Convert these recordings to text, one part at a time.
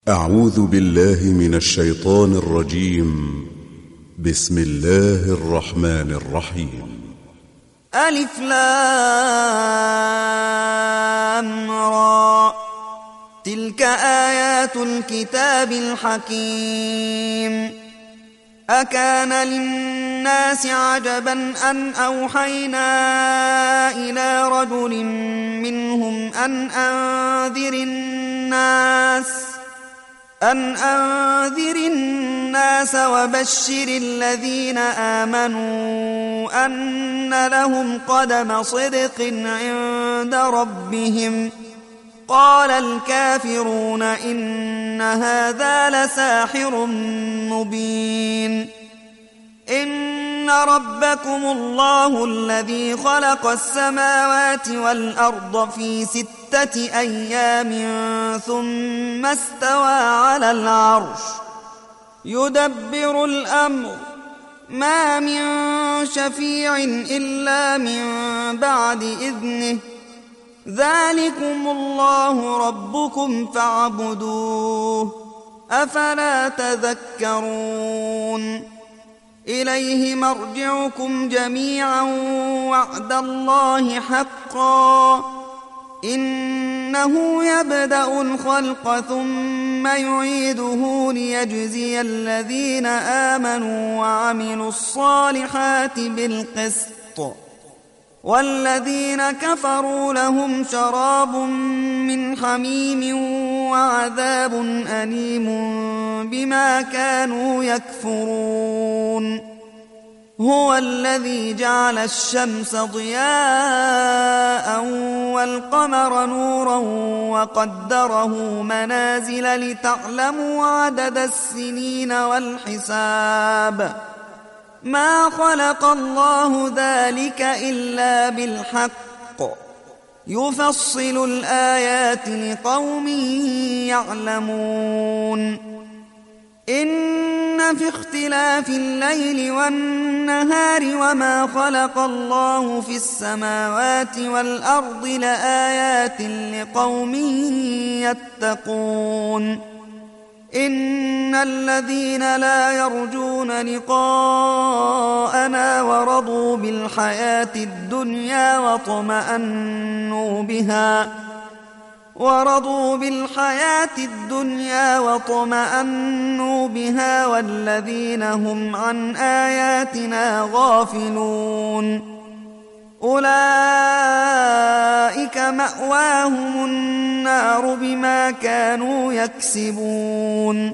أعوذ بالله من الشيطان الرجيم. بسم الله الرحمن الرحيم. ألف لام را تلك آيات الكتاب الحكيم. أكان للناس عجبا أن أوحينا إلى رجل منهم أن أنذر الناس وبشر الذين آمنوا أن لهم قدم صدق عند ربهم. قال الكافرون إن هذا لساحر مبين. إن ربكم الله الذي خلق السماوات والأرض في 6 أيام ثم استوى على العرش يدبر الأمر ما من شفيع إلا من بعد إذنه ذلكم الله ربكم فاعبدوه أفلا تذكرون. إليه مرجعكم جميعا وعد الله حقا إنه يبدأ الخلق ثم يعيده ليجزي الذين آمنوا وعملوا الصالحات بالقسط والذين كفروا لهم شراب من حميم وعذاب أليم بما كانوا يكفرون. هو الذي جعل الشمس ضياء والقمر نورا وقدره منازل لتعلموا عدد السنين والحساب. ما خلق الله ذلك إلا بالحق يفصل الآيات لقوم يعلمون. إن في اختلاف الليل والنهار وما خلق الله في السماوات والأرض لآيات لقوم يتقون. إن الذين لا يرجون لقاءنا ورضوا بالحياة الدنيا وطمأنوا بها والذين هم عن آياتنا غافلون أولئك مأواهم النار بما كانوا يكسبون.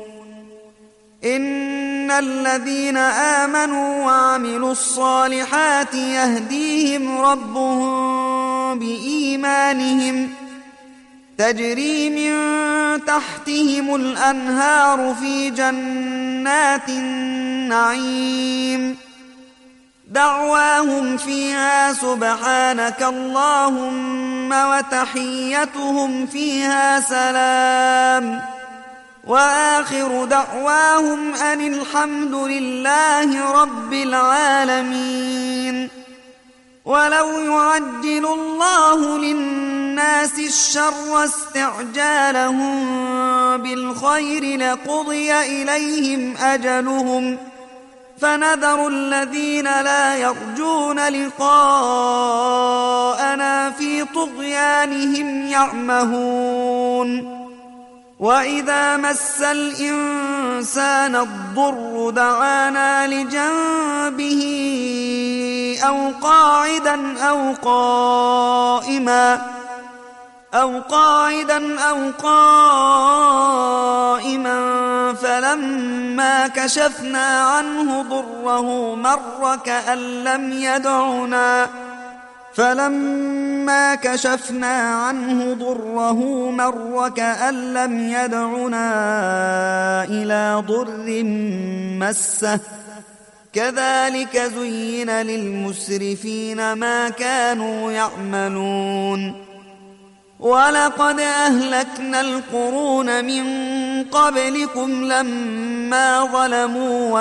إن الذين آمنوا وعملوا الصالحات يهديهم ربهم بإيمانهم تجري من تحتهم الأنهار في جنات النعيم دعواهم فيها سبحانك اللهم وتحيتهم فيها سلام وآخر دعواهم أن الحمد لله رب العالمين. ولو يعجل الله للناس الشر استعجالهم بالخير لقضي إليهم أجلهم فنذر الذين لا يرجون لقاءنا في طغيانهم يعمهون. وإذا مس الإنسان الضر دعانا لجنبه أو قاعدا أو قائما فلما كشفنا عنه ضره مر كأن لم يدعنا إلى ضر مسه كذلك زين للمسرفين ما كانوا يعملون. ولقد أهلكنا القرون من قبلكم لما ظلموا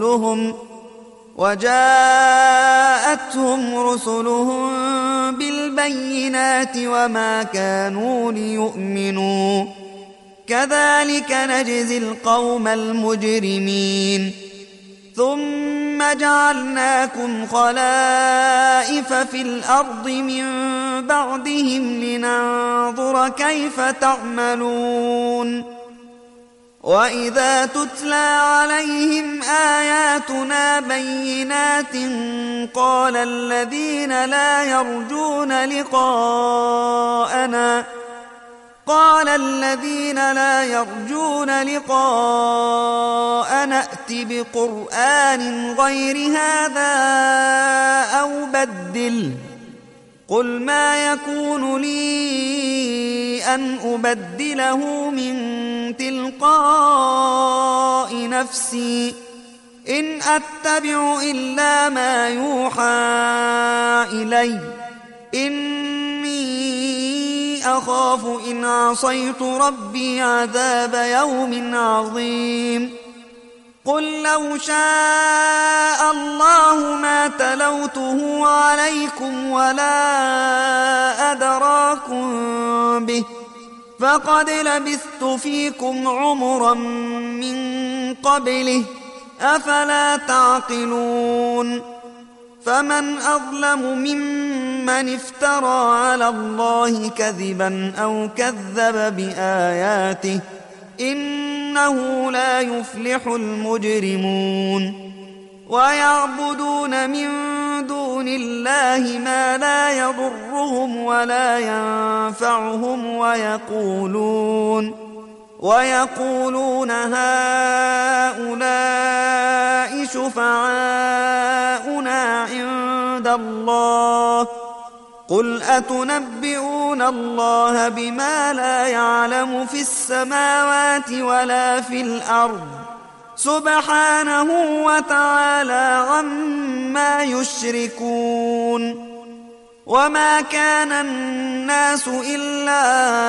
وجاءتهم رسلهم بالبينات بالبينات وما كانوا ليؤمنوا كذلك نجزي القوم المجرمين ثم جعلناكم خلائف في الأرض من بعدهم لننظر كيف تعملون وإذا تتلى عليهم آياتنا بينات قال الذين لا يرجون لقاءنا ائت بقرآن غير هذا أو بدله قل ما يكون لي أن أبدله من تلقاء نفسي إن أتبع إلا ما يوحى إلي إني أخاف إن عصيت ربي عذاب يوم عظيم قل لو شاء الله ما تلوته عليكم ولا أدراكم به فقد لبثت فيكم عمرا من قبله أفلا تعقلون فمن أظلم ممن افترى على الله كذبا أو كذب بآياته إنه لا يفلح المجرمون ويعبدون من دون الله ما لا يضرهم ولا ينفعهم ويقولون هؤلاء شفعاؤنا عند الله قل أتنبئون الله بما لا يعلم في السماوات ولا في الأرض سبحانه وتعالى عما يشركون وما كان الناس إلا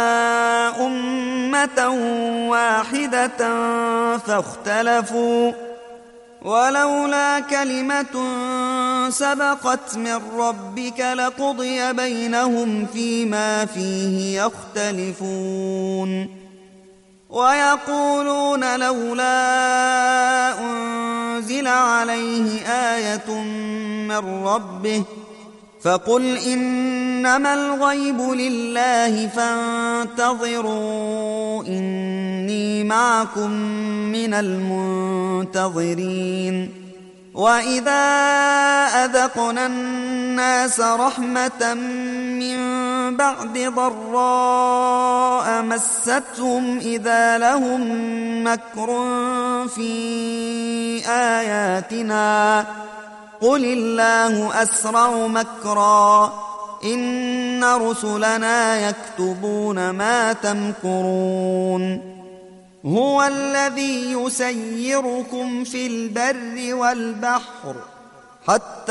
أمة واحدة فاختلفوا ولولا كلمة سبقت من ربك لقضي بينهم فيما فيه يختلفون ويقولون لولا أنزل عليه آية من ربه فقل إنما الغيب لله فانتظروا إني معكم من المنتظرين وإذا أذقنا الناس رحمة من بعد ضراء مستهم إذا لهم مكر في آياتنا قل الله أسرع مكرا إن رسلنا يكتبون ما تمكرون هو الذي يسيركم في البر والبحر حتى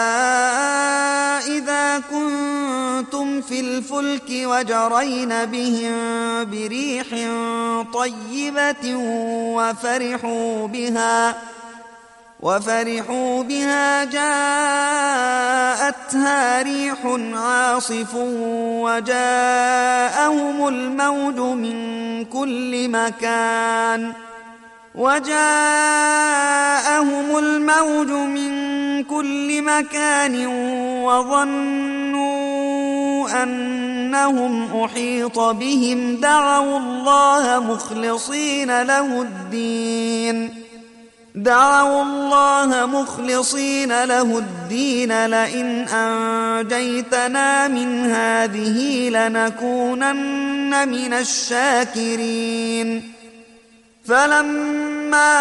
إذا كنتم في الفلك وجرين بهم بريح طيبة وفرحوا بها جاءتها ريح عاصف وجاءهم الموج من كل مكان وظنوا أنهم أحيط بهم دعوا الله مخلصين له الدين لئن أنجيتنا من هذه لنكونن من الشاكرين فلما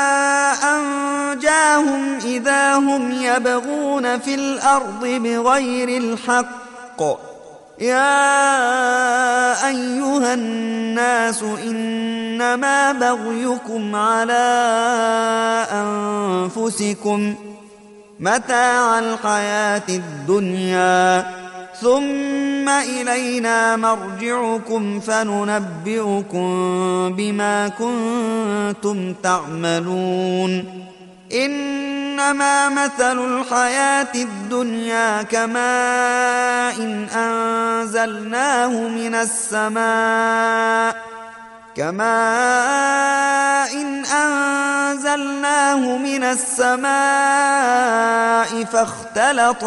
أنجاهم إذا هم يبغون في الأرض بغير الحق يا أيها الناس إنما بغيكم على أنفسكم متاع الحياة الدنيا ثم إلينا مرجعكم فننبئكم بما كنتم تعملون إنما مثل الحياة الدنيا كماء أنزلناه من السماء فاختلط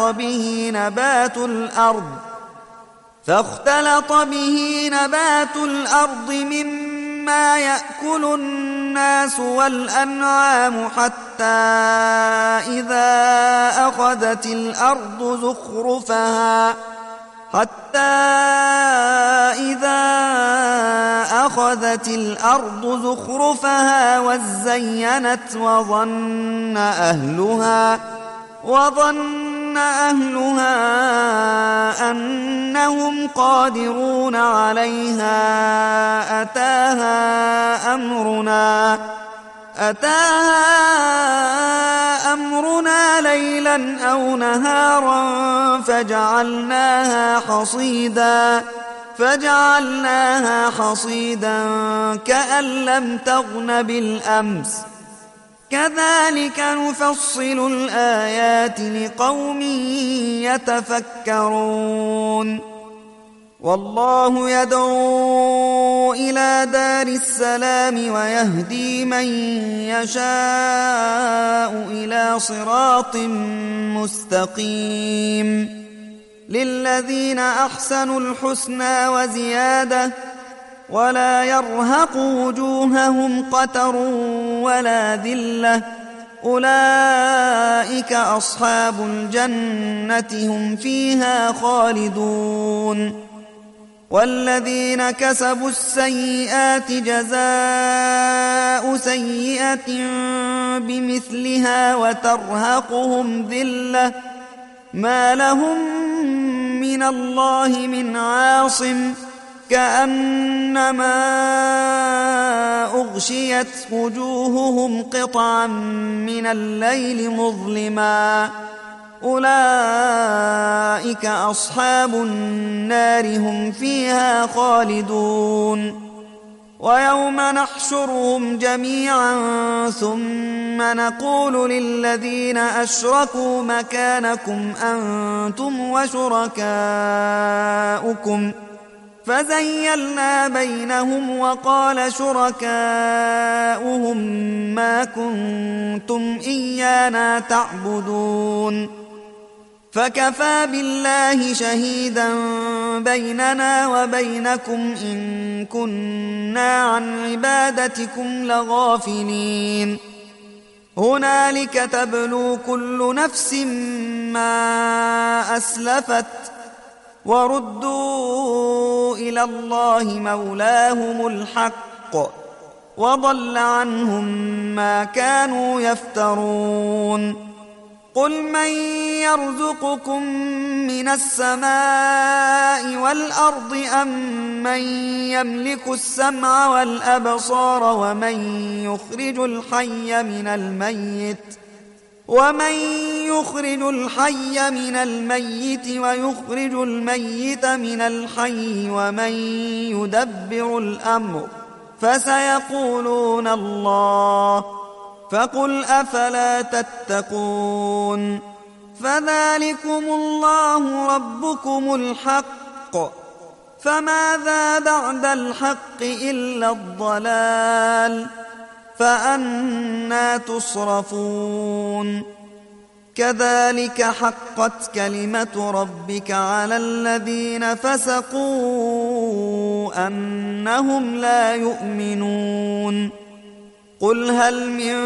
به نبات الأرض مما يأكل الناس والأنعام حتى إذا أخذت الأرض زخرفها وزينت وظن أهلها أنهم قادرون عليها أتاها أمرنا ليلا أو نهارا فجعلناها حصيدا كأن لم تغن بالأمس كذلك نفصل الآيات لقوم يتفكرون والله يدعو إلى دار السلام ويهدي من يشاء إلى صراط مستقيم للذين أحسنوا الحسنى وزيادة ولا يرهق وجوههم قتر ولا ذلة أولئك أصحاب الجنة هم فيها خالدون والذين كسبوا السيئات جزاء سيئة بمثلها وترهقهم ذلة ما لهم من الله من عاصم كأنما أغشيت وجوههم قطعا من الليل مظلما أولئك أصحاب النار هم فيها خالدون ويوم نحشرهم جميعا ثم نقول للذين أشركوا مكانكم أنتم وشركاؤكم فزيلنا بينهم وقال شركاؤهم ما كنتم إيانا تعبدون فكفى بالله شهيدا بيننا وبينكم إن كنا عن عبادتكم لغافلين هنالك تبلو كل نفس ما أسلفت وردوا إلى الله مولاهم الحق وضل عنهم ما كانوا يفترون قل من يرزقكم من السماء والأرض أم من يملك السمع والأبصار ومن يخرج الحي من الميت ويخرج الميت من الحي ومن يدبر الأمر فسيقولون الله فقل أفلا تتقون فذلكم الله ربكم الحق فماذا بعد الحق إلا الضلال فأنى تصرفون كذلك حقت كلمة ربك على الذين فسقوا أنهم لا يؤمنون قل هل من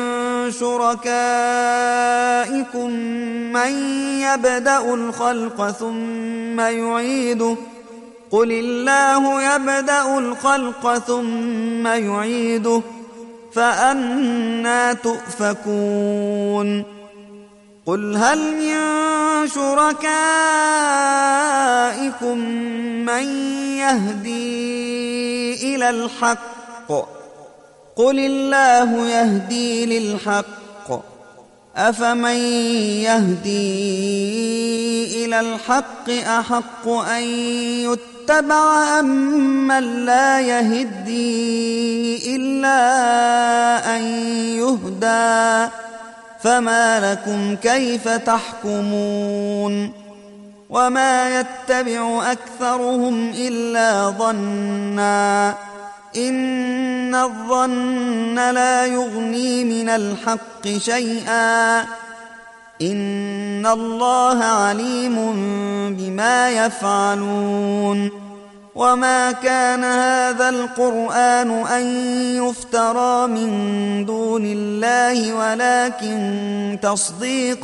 شركائكم من يبدأ الخلق ثم يعيده قل الله يبدأ الخلق ثم يعيده فأنى تؤفكون قل هل من شركائكم من يهدي إلى الحق قل الله يهدي للحق أفمن يهدي إلى الحق أحق أن يتبع أمن لا يهدي إلا أن يهدى فما لكم كيف تحكمون وما يتبع أكثرهم إلا ظنا إن الظن لا يغني من الحق شيئا إن الله عليم بما يفعلون وما كان هذا القرآن أن يفترى من دون الله ولكن تصديق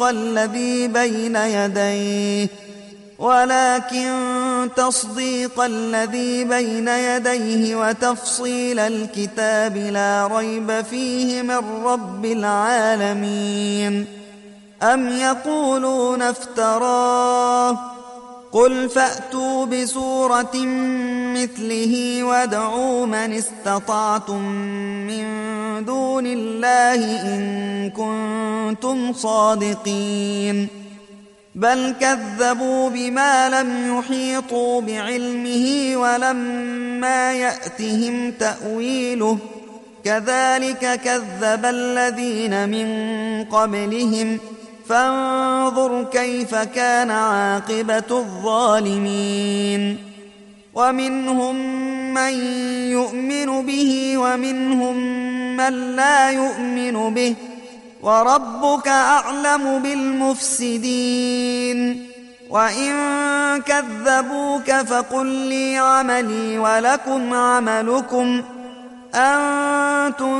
الذي بين يديه وتفصيل الكتاب لا ريب فيه من رب العالمين أم يقولون افتراه قل فأتوا بسورة مثله وادعوا من استطعتم من دون الله إن كنتم صادقين بل كذبوا بما لم يحيطوا بعلمه ولما يأتهم تأويله كذلك كذب الذين من قبلهم فانظر كيف كان عاقبة الظالمين ومنهم من يؤمن به ومنهم من لا يؤمن به وربك أعلم بالمفسدين وإن كذبوك فقل لي عملي ولكم عملكم أنتم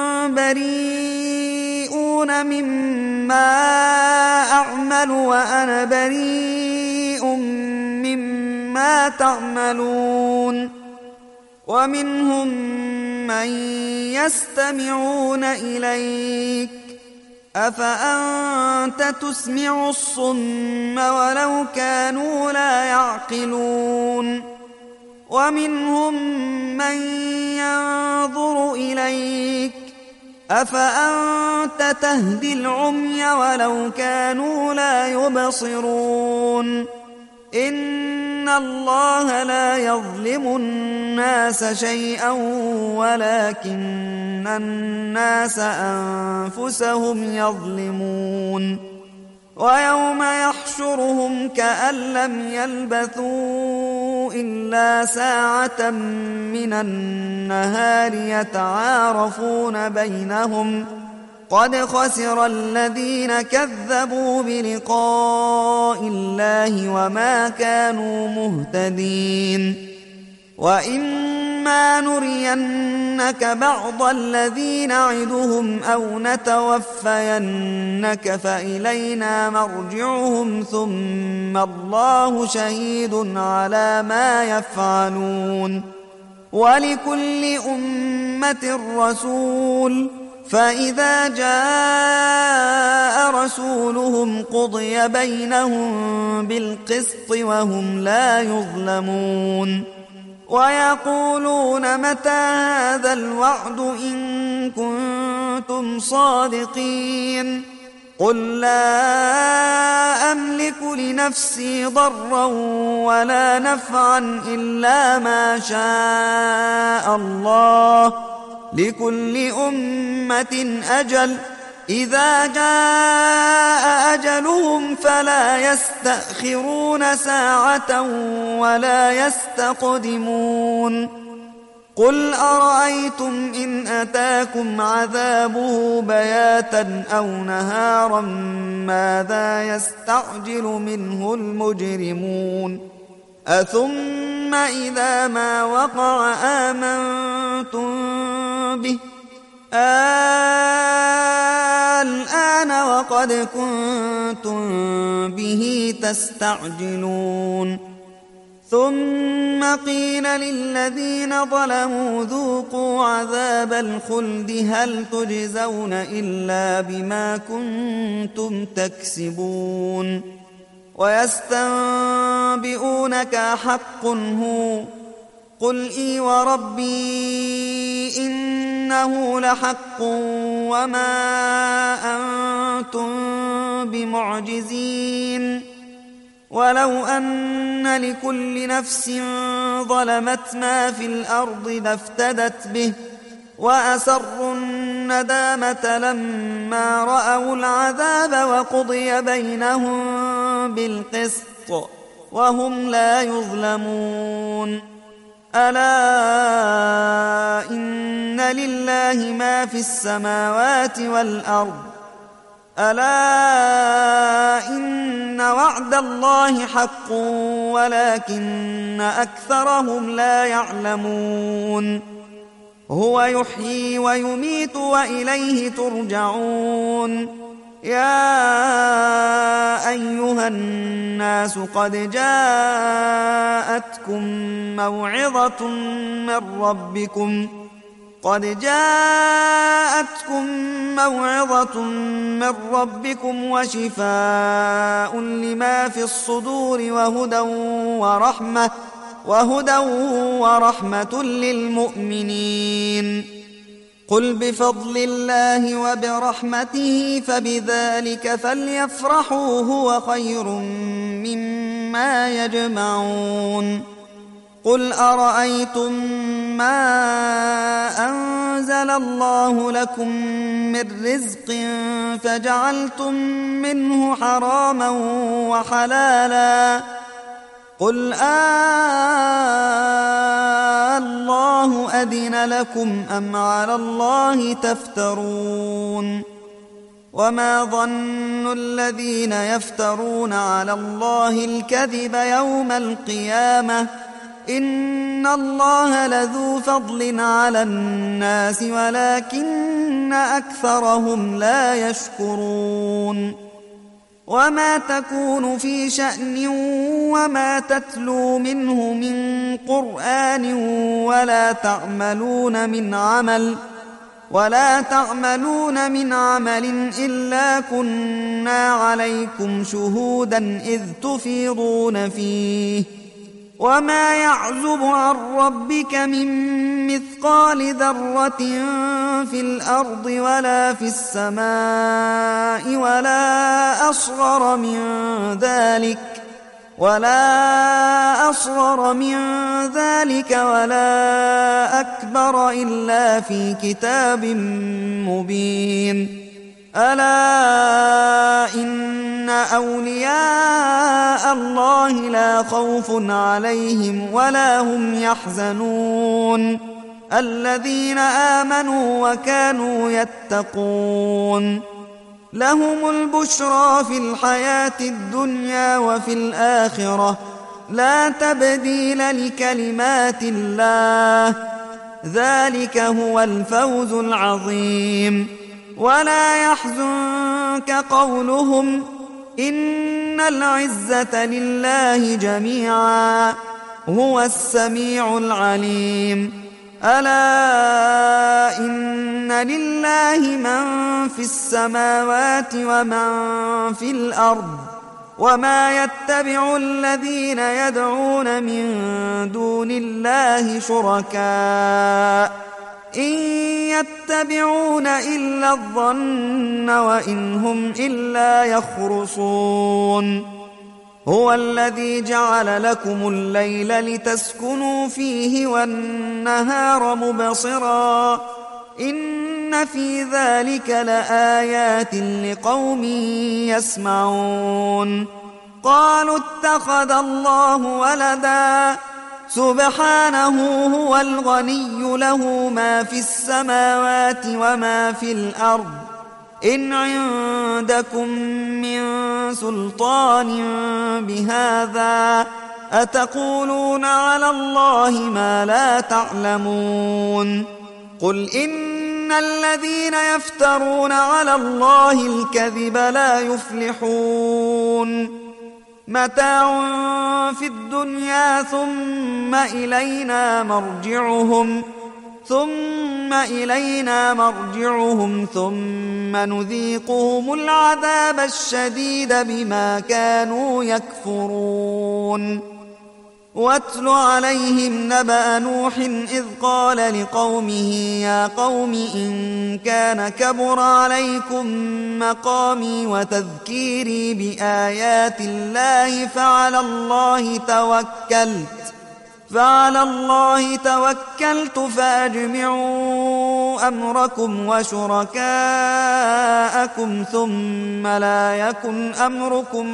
بريئون مما أعمل وأنا بريء مما تعملون ومنهم من يستمعون إليك أفأنت تسمع الصم ولو كانوا لا يعقلون ومنهم من ينظر إليك أفأنت تهدي العمي ولو كانوا لا يبصرون إن الله لا يظلم الناس شيئا ولكن الناس أنفسهم يظلمون ويوم يحشرهم كأن لم يلبثوا إلا ساعة من النهار يتعارفون بينهم قد خسر الذين كذبوا بلقاء الله وما كانوا مهتدين وإما نرينك بعض الذي نعدهم أو نتوفينك فإلينا مرجعهم ثم الله شهيد على ما يفعلون ولكل أمة رسول فإذا جاء رسولهم قضي بينهم بالقسط وهم لا يظلمون ويقولون متى هذا الوعد إن كنتم صادقين قل لا أملك لنفسي ضرا ولا نفعا إلا ما شاء الله لكل أمة أجل إذا جاء أجلهم فلا يستأخرون ساعة ولا يستقدمون قل أرأيتم إن أتاكم عذابه بياتا أو نهارا ماذا يستعجل منه المجرمون أثم إذا ما وقع آمنتم به الآن وقد كنتم به تستعجلون ثم قيل للذين ظلموا ذوقوا عذاب الخلد هل تجزون إلا بما كنتم تكسبون ويستنبئونك حق هو قل إي وربي إنه لحق وما أنتم بمعجزين ولو أن لكل نفس ظلمت ما في الأرض لافتدت به وأسروا الندامة لما رأوا العذاب وقضي بينهم بالقسط وهم لا يظلمون. ألا إن لله ما في السماوات والأرض ألا إن وعد الله حق ولكن أكثرهم لا يعلمون. هو يحيي ويميت وإليه ترجعون. يا أيها الناس قد جاءتكم موعظة من ربكم وشفاء لما في الصدور وهدى ورحمة للمؤمنين. قل بفضل الله وبرحمته فبذلك فليفرحوا هو خير مما يجمعون. قل أرأيتم ما أنزل الله لكم من رزق فجعلتم منه حراما وحلالا قل الله أذن لكم أم على الله تفترون. وما ظن الذين يفترون على الله الكذب يوم القيامة إن الله لذو فضل على الناس ولكن أكثرهم لا يشكرون. وما تكون في شأن وما تتلو منه من قرآن ولا تعملون من عمل إلا كنا عليكم شهودا إذ تفيضون فيه. وما يعزب عن ربك من مثقال ذرة في الأرض ولا في السماء ولا أصغر من ذلك ولا أكبر إلا في كتاب مبين. ألا إن أولياء الله لا خوف عليهم ولا هم يحزنون الذين آمنوا وكانوا يتقون. لهم البشرى في الحياة الدنيا وفي الآخرة لا تبديل لكلمات الله ذلك هو الفوز العظيم. ولا يحزنك قولهم إن العزة لله جميعا هو السميع العليم. ألا إن لله من في السماوات ومن في الأرض وما يتبع الذين يدعون من دون الله شركاء إن يتبعون إلا الظن وإن هم إلا يخرصون. هو الذي جعل لكم الليل لتسكنوا فيه والنهار مبصرا إن في ذلك لآيات لقوم يسمعون. قالوا اتخذ الله ولدا سبحانه هو الغني له ما في السماوات وما في الأرض إن عندكم من سلطان بهذا أتقولون على الله ما لا تعلمون. قل إن الذين يفترون على الله الكذب لا يفلحون. متاع في الدنيا ثم إلينا مرجعهم ثم نذيقهم العذاب الشديد بما كانوا يكفرون. واتل عليهم نبأ نوح إذ قال لقومه يا قوم إن كان كبر عليكم مقامي وتذكيري بآيات الله فعلى الله فعلى الله توكلت فأجمعوا أمركم وشركاءكم ثم لا يكن أمركم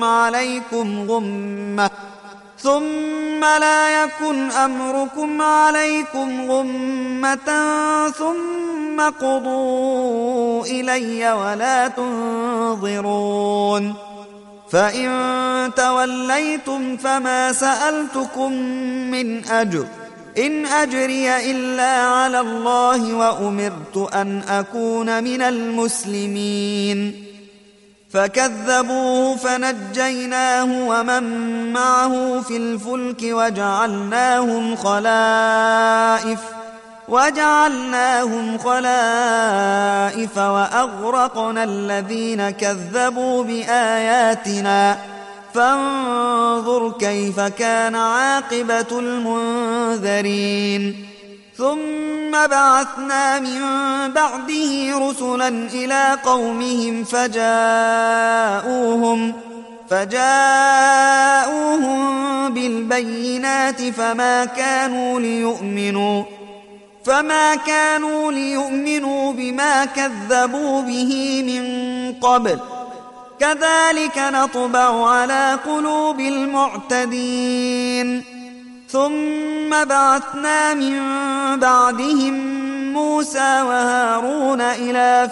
عليكم غمة ثم قضوا إلي ولا تنظرون. فإن توليتم فما سألتكم من أجر إن أجري إلا على الله وأمرت أن أكون من المسلمين. فكذبوه فنجيناه ومن معه في الفلك وجعلناهم خلائف وأغرقنا الذين كذبوا بآياتنا فانظر كيف كان عاقبة المنذرين. ثم بعثنا من بعده رسلا إلى قومهم فجاءوهم بالبينات فما كانوا ليؤمنوا بما كذبوا به من قبل كذلك نطبع على قلوب المعتدين. ثم بعثنا من بعدهم موسى وهارون إلى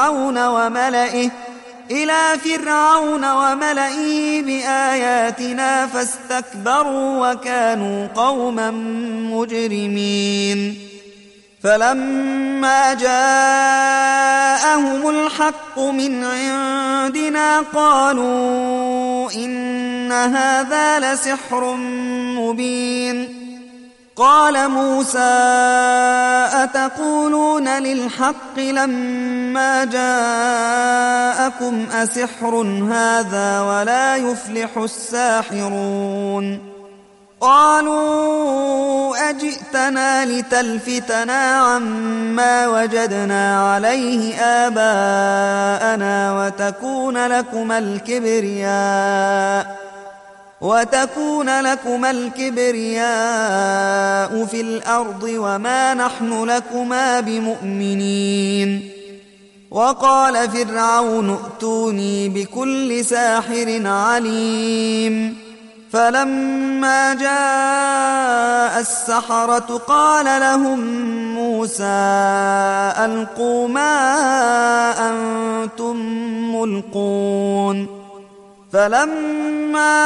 فرعون وملئه بآياتنا فاستكبروا وكانوا قوما مجرمين. فلما جاءهم الحق من عندنا قالوا إن هذا لسحر مبين. قال موسى أتقولون للحق لما جاءكم أسحر هذا ولا يفلح الساحرون. قالوا أجئتنا لتلفتنا عما وجدنا عليه آباءنا وتكون لكما الكبرياء في الأرض وما نحن لكما بمؤمنين. وقال فرعون ائتوني بكل ساحر عليم. فلما جاء السحرة قال لهم موسى ألقوا ما أنتم ملقون. فلما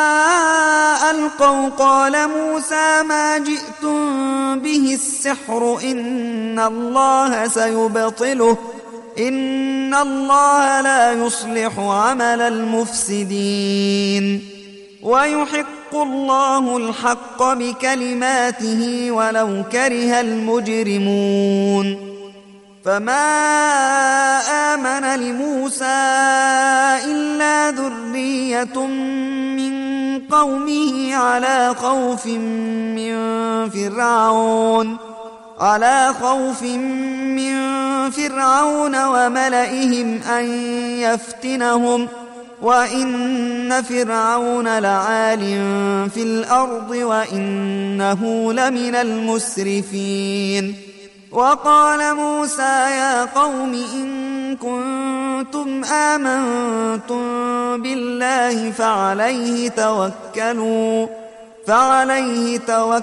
ألقوا قال موسى ما جئتم به السحر إن الله سيبطله إن الله لا يصلح عمل المفسدين ويحق الله الحق بكلماته ولو كره المجرمون. فما آمن لموسى إلا ذرية من قومه على خوف من فرعون وملئهم أن يفتنهم وإن فرعون لعال في الأرض وإنه لمن المسرفين. وقال موسى يا قوم إن كنتم آمنتم بالله فعليه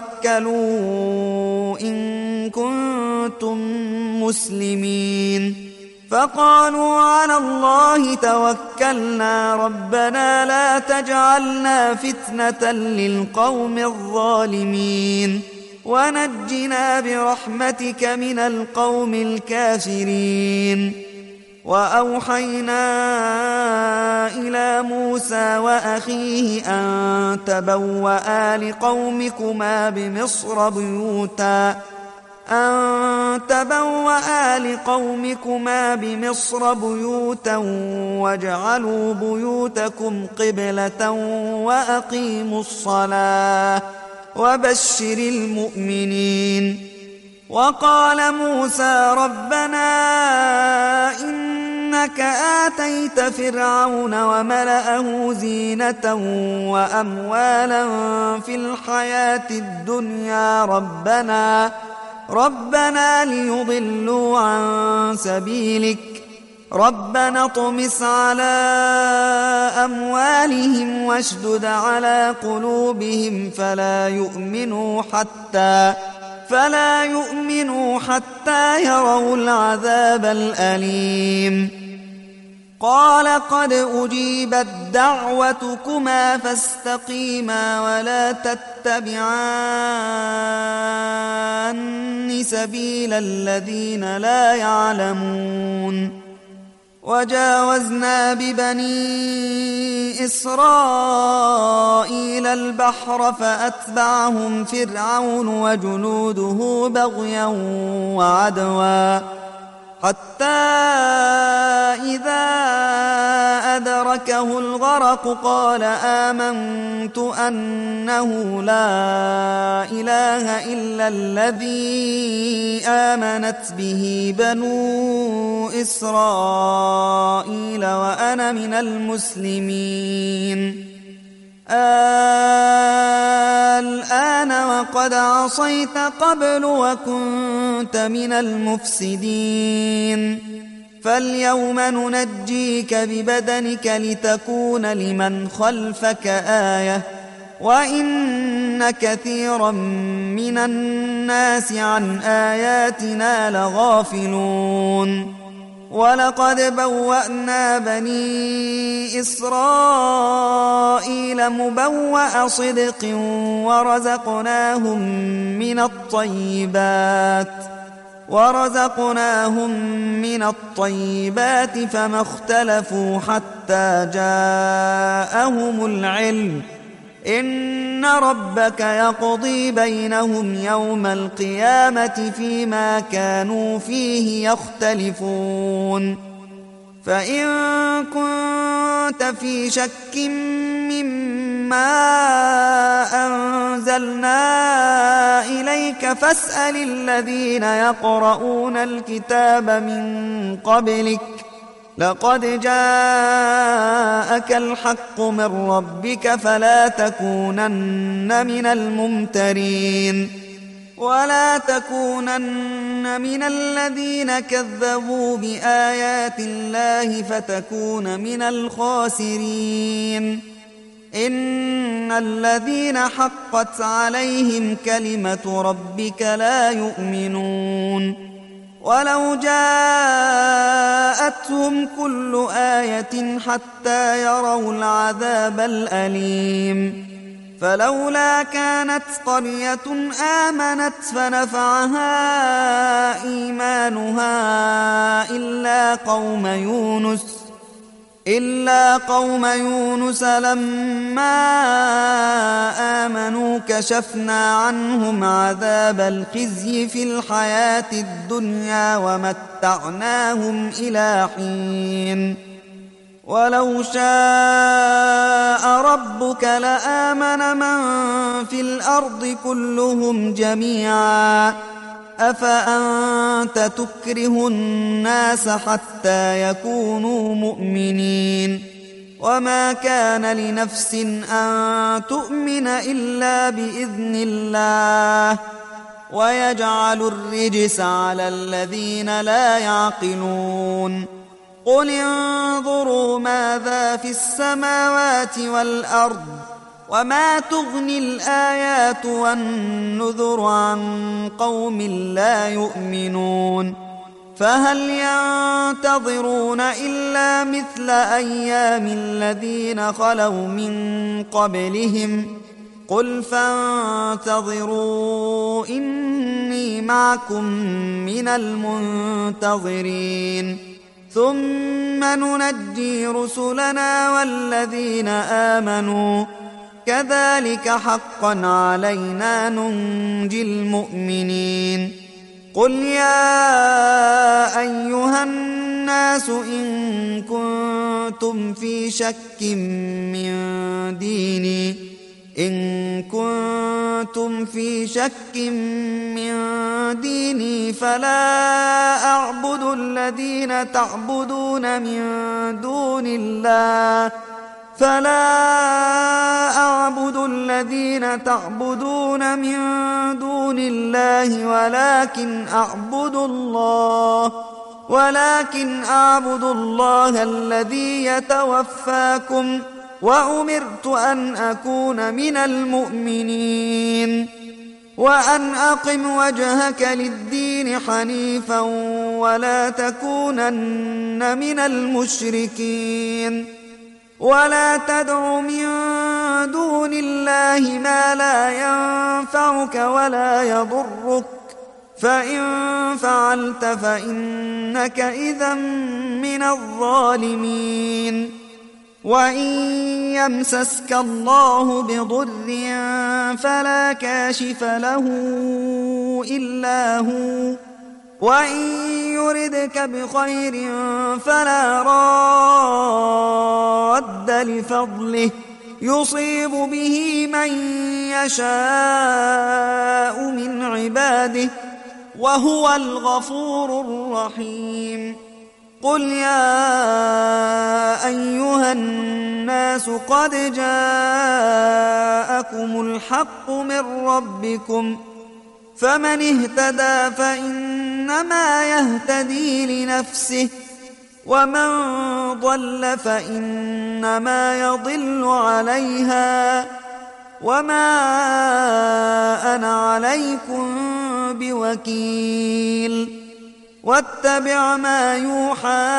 توكلوا إن كنتم مسلمين. فقالوا على الله توكلنا ربنا لا تجعلنا فتنة للقوم الظالمين ونجنا برحمتك من القوم الكافرين. وأوحينا إلى موسى وأخيه أن تبوأ لقومكما بمصر بيوتا واجعلوا بيوتكم قبلة وأقيموا الصلاة وبشر المؤمنين. وقال موسى ربنا إنك إنك آتيت فرعون وملأه زينة وأموالا في الحياة الدنيا ربنا ليضلوا عن سبيلك ربنا اطمس على أموالهم واشدد على قلوبهم فلا يؤمنوا حتى يروا العذاب الأليم قال قد أجيبت دعوتكما فاستقيما ولا تتبعان سبيل الذين لا يعلمون وجاوزنا ببني إسرائيل البحر فأتبعهم فرعون وجنوده بغيا وعدوا حتى إذا أدركه الغرق قال آمنت أنه لا إله إلا الذي آمنت به بنو إسرائيل وأنا من المسلمين الآن وقد عصيت قبل وكنت من المفسدين فاليوم ننجيك ببدنك لتكون لمن خلفك آية وإن كثيرا من الناس عن آياتنا لغافلون ولقد بوأنا بني إسرائيل مبوأ صدق ورزقناهم من الطيبات فما اختلفوا حتى جاءهم العلم إن ربك يقضي بينهم يوم القيامة فيما كانوا فيه يختلفون فإن كنت في شك مما أنزلنا إليك فاسأل الذين يقرؤون الكتاب من قبلك لقد جاءك الحق من ربك فلا تكونن من الممترين ولا تكونن من الذين كذبوا بآيات الله فتكون من الخاسرين إن الذين حقت عليهم كلمة ربك لا يؤمنون ولو جاءتهم كل آية حتى يروا العذاب الأليم فلولا كانت قرية آمنت فنفعها إيمانها إلا قوم يونس لما آمنوا كشفنا عنهم عذاب الخزي في الحياة الدنيا ومتعناهم إلى حين ولو شاء ربك لآمن من في الأرض كلهم جميعا أفأنت تكره الناس حتى يكونوا مؤمنين وما كان لنفس أن تؤمن إلا بإذن الله ويجعل الرجس على الذين لا يعقلون قل انظروا ماذا في السماوات والأرض وما تغني الآيات والنذر عن قوم لا يؤمنون فهل ينتظرون إلا مثل أيام الذين خلوا من قبلهم قل فانتظروا إني معكم من المنتظرين ثم ننجي رسلنا والذين آمنوا كذلك حقا علينا ننجي المؤمنين قل يا أيها الناس إن كنتم في شك من ديني إن كنتم في شك من ديني فلا أعبد الذين تعبدون من دون الله ولكن أعبد الله الذي يتوفاكم وأمرت أن أكون من المؤمنين وأن أقم وجهك للدين حنيفا ولا تكونن من المشركين ولا تدع من دون الله ما لا ينفعك ولا يضرك فإن فعلت فإنك إذا من الظالمين وإن يمسسك الله بضر فلا كاشف له إلا هو وإن يردك بخير فلا راد لفضله يصيب به من يشاء من عباده وهو الغفور الرحيم قل يا أيها الناس قد جاءكم الحق من ربكم فمن اهتدى فإنما يهتدي لنفسه ومن ضل فإنما يضل عليها وما أنا عليكم بوكيل واتبع ما يوحى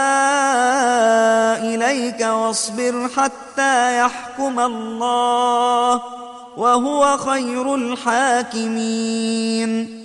إليك واصبر حتى يحكم الله وهو خير الحاكمين